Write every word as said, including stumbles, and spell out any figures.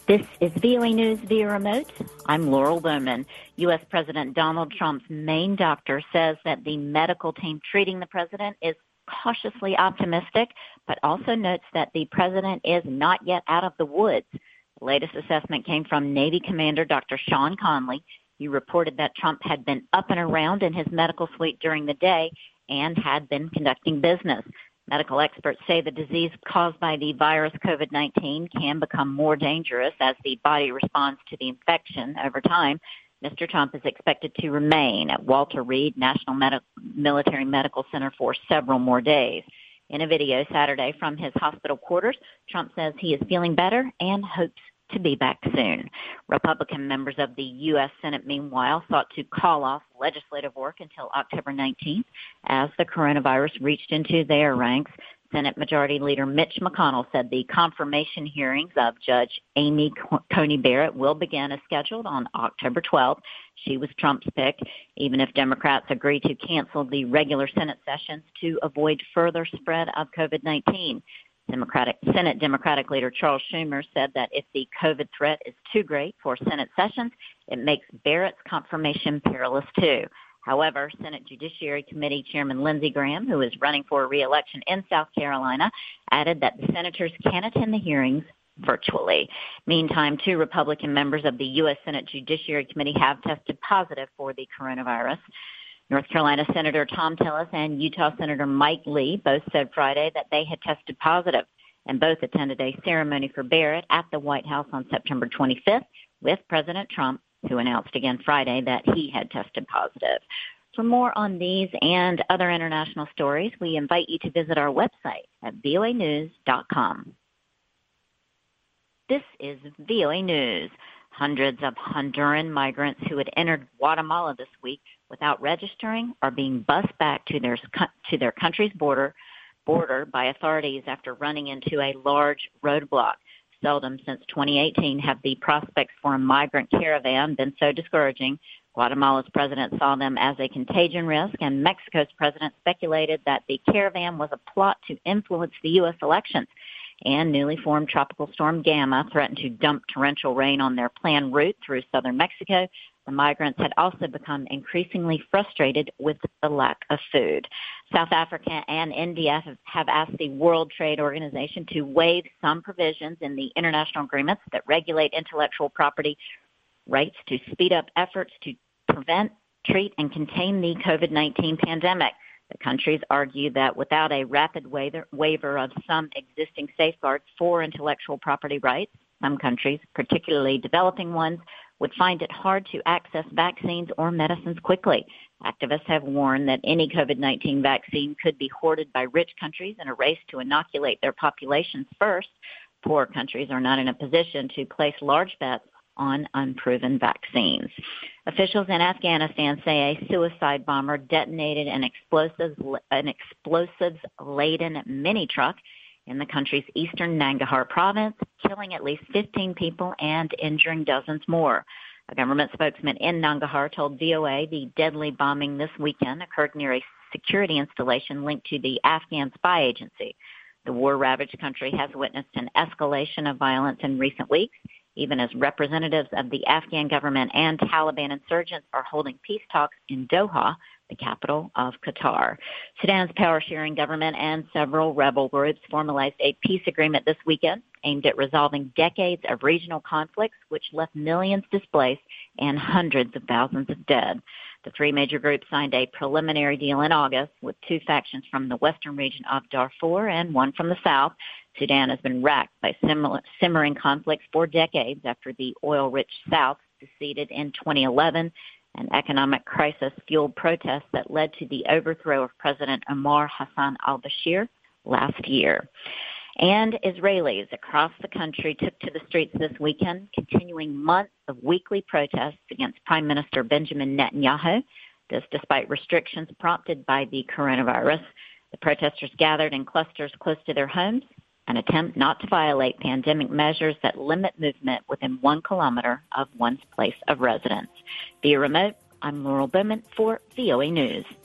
This is V O A News via remote. I'm Laurel Bowman. U S. President Donald Trump's main doctor says that the medical team treating the president is cautiously optimistic, but also notes that the president is not yet out of the woods. The latest assessment came from Navy Commander Doctor Sean Conley. He reported that Trump had been up and around in his medical suite during the day and had been conducting business. Medical experts say the disease caused by the virus COVID nineteen can become more dangerous as the body responds to the infection over time. Mister Trump is expected to remain at Walter Reed National Medi- Military Medical Center for several more days. In a video Saturday from his hospital quarters, Trump says he is feeling better and hopes to be back soon. Republican members of the U S. Senate, meanwhile, sought to call off legislative work until October nineteenth as the coronavirus reached into their ranks. Senate Majority Leader Mitch McConnell said the confirmation hearings of Judge Amy Coney Barrett will begin as scheduled on October twelfth. She was Trump's pick, even if Democrats agree to cancel the regular Senate sessions to avoid further spread of COVID nineteen. Democratic Senate Democratic leader Charles Schumer said that if the COVID threat is too great for Senate sessions, it makes Barrett's confirmation perilous too. However, Senate Judiciary Committee Chairman Lindsey Graham, who is running for re-election in South Carolina, added that the senators can attend the hearings virtually. Meantime, two Republican members of the U S. Senate Judiciary Committee have tested positive for the coronavirus. North Carolina Senator Thom Tillis and Utah Senator Mike Lee both said Friday that they had tested positive, and both attended a ceremony for Barrett at the White House on September twenty-fifth with President Trump, who announced again Friday that he had tested positive. For more on these and other international stories, we invite you to visit our website at V O A news dot com. This is V O A News. Hundreds of Honduran migrants who had entered Guatemala this week without registering are being bussed back to their to their country's border border by authorities after running into a large roadblock. Seldom since twenty eighteen have the prospects for a migrant caravan been so discouraging. Guatemala's president saw them as a contagion risk, and Mexico's president speculated that the caravan was a plot to influence the U S elections. And newly formed Tropical Storm Gamma threatened to dump torrential rain on their planned route through southern Mexico. The migrants had also become increasingly frustrated with the lack of food. South Africa and India have asked the World Trade Organization to waive some provisions in the international agreements that regulate intellectual property rights to speed up efforts to prevent, treat, and contain the COVID nineteen pandemic. The countries argue that without a rapid waiver of some existing safeguards for intellectual property rights, some countries, particularly developing ones, would find it hard to access vaccines or medicines quickly. Activists have warned that any COVID nineteen vaccine could be hoarded by rich countries in a race to inoculate their populations first. Poor countries are not in a position to place large bets on unproven vaccines. Officials in Afghanistan say a suicide bomber detonated an explosives an explosives-laden mini truck in the country's eastern Nangarhar province, killing at least fifteen people and injuring dozens more. A government spokesman in Nangarhar told V O A the deadly bombing this weekend occurred near a security installation linked to the Afghan spy agency. The war-ravaged country has witnessed an escalation of violence in recent weeks, even as representatives of the Afghan government and Taliban insurgents are holding peace talks in Doha, the capital of Qatar. Sudan's power-sharing government and several rebel groups formalized a peace agreement this weekend aimed at resolving decades of regional conflicts, which left millions displaced and hundreds of thousands of dead. The three major groups signed a preliminary deal in August with two factions from the western region of Darfur and one from the south. Sudan has been racked by similar, simmering conflicts for decades after the oil-rich South seceded in twenty eleven. An economic crisis fueled protests that led to the overthrow of President Omar Hassan al-Bashir last year. And Israelis across the country took to the streets this weekend, continuing months of weekly protests against Prime Minister Benjamin Netanyahu. This despite restrictions prompted by the coronavirus. The protesters gathered in clusters close to their homes, an attempt not to violate pandemic measures that limit movement within one kilometer of one's place of residence. Via remote, I'm Laurel Bowman for V O A News.